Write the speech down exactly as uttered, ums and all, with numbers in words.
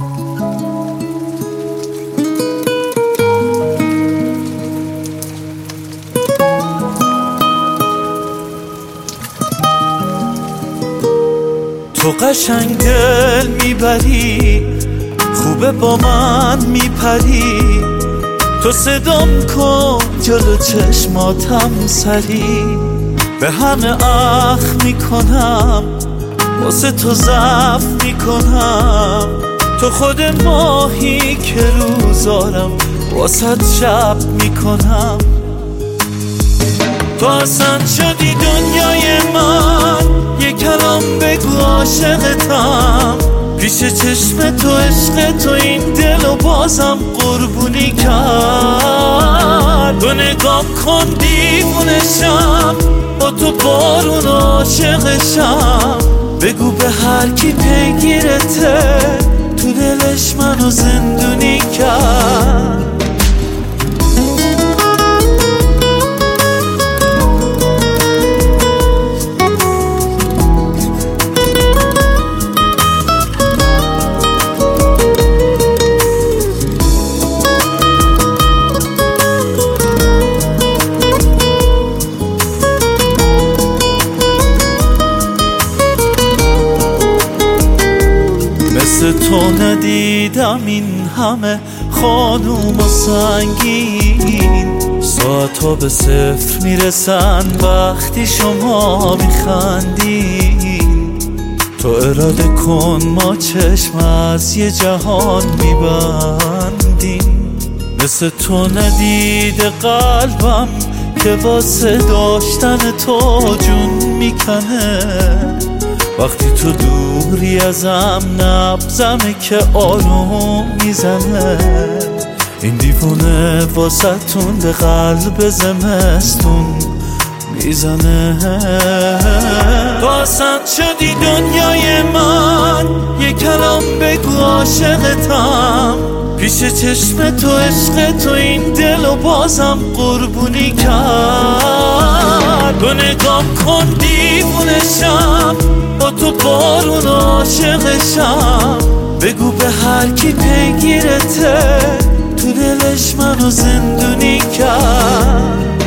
تو قشنگ دل میبری، خوبه با من میپری، تو صدام کن جلو چشماتم سری، به همه اخ میکنم واسه تو ضعف میکنم، تو خود ماهی که روزارم واسه شب میکنم، تو اصلا شدی دنیای من، یه کلام بگو عاشقتم، پیش چشم تو عشق تو این دلو بازم قربونی کرد، تو نگام کن دیوونشم، با تو بارون عاشقشم، بگو به هر کی پیگیرته تو دلش منو زندونی کرد. مثل تو ندیدم این همه خانوم و سنگین، ساعتا به صفر میرسن وقتی شما میخندین، تو اراده کن ما چشم از یه جهان میبندیم، مثل تو ندیده قلبم که واسه داشتن تو جون میکنه، وقتی تو دوری ازم نبضمه که آروم میزنه، این دیوونه واسه تون به قلب زمستون میزنه، تو اصلا شدی دنیای من، یه کلام بگو عاشقتم، پیش چشم تو عشق تو این دلو بازم قربونی کرد، تو نگام کن دیوونشم، با تو بارون عاشقشم، بگو به هر کی پیگیرته تو دلش منو زندونی کرد.